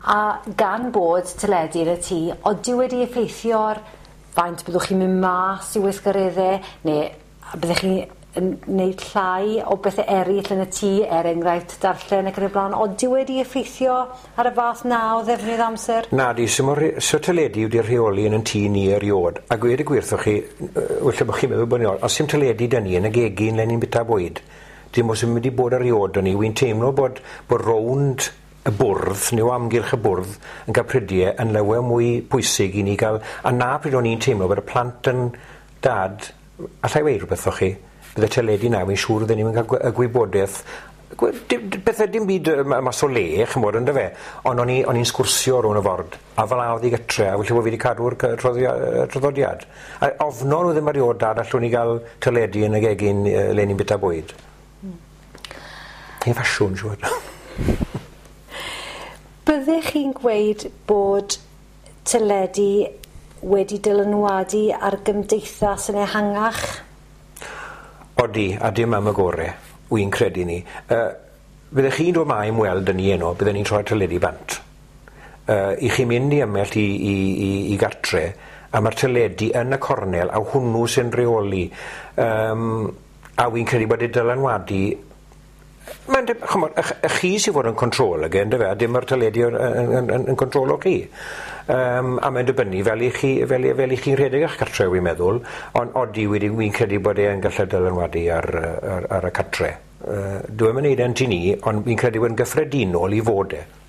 A gan bod teledu yn y tŷ, oeddi wedi effeithio'r faint byddwch chi'n mynd mas i weithgareddau, neu byddwch chi'n wneud llai o bethau eraill yn y tŷ, enghraifft darllen ac yn y blaen, oeddi wedi effeithio ar y fath na o ddefnydd amser? Na di, so teledu wedi rheoli yn y tŷ ni eriod, a gweud y gwirthwch chi, wella bod chi'n meddwl bod ni, os yw'n teledu dyn ni yn y gegin le ni'n bita bwyd, dim os yw'n mynd i bod eriod dyn ni, wy'n teimlo bod rownd y bwrdd, neu o amgylch y bwrdd, yn cael prydiau yn lawer mwy pwysig i ni gael, a na pryd o'n i'n teimlo bod y plant yn dad, allai weid rhywbeth o'ch chi, bydd y teledu na, fi'n siŵr oedden ni'n cael y gwybodaeth, bethau dim byd mas o le, chymod ynddo fe, ond o'n i'n sgwrsio rhwng y ford, a fel awdd i gytre, a felly bod fi wedi cadw'r traddodiad. A ofnod o ddim eriod dad allwn ni gael teledu yn y gegin le ni'n bita bwyd. Ein ffasiwn, siwr. Byddech chi'n gweud bod teledu wedi dylanwadu ar gymdeithas yn ehangach? Odi, a dim am y gore, wy'n credu ni. Byddech chi'n dod mai ymweld yn ni eno, byddwn ni'n troi'r teledu bant. I chi mynd i ymell i gartre, a mae'r teledu yn y cornel, a hwnnw sy'n reoli. A wy'n credu bod y dylanwadu. Y chi sy'n fod yn control ag ynddo fe, a dim yr teledu yn control o chi. A mae'n dibynnu fel i chi'n rhedeg eich cartre, wy'n meddwl, ond odi wy'n credu bod e'n gallu dylanwadu ar y cartre. Dwi'n mynd i wneud yn ti ni, ond wy'n credu bod yn gyffredinol i fod e.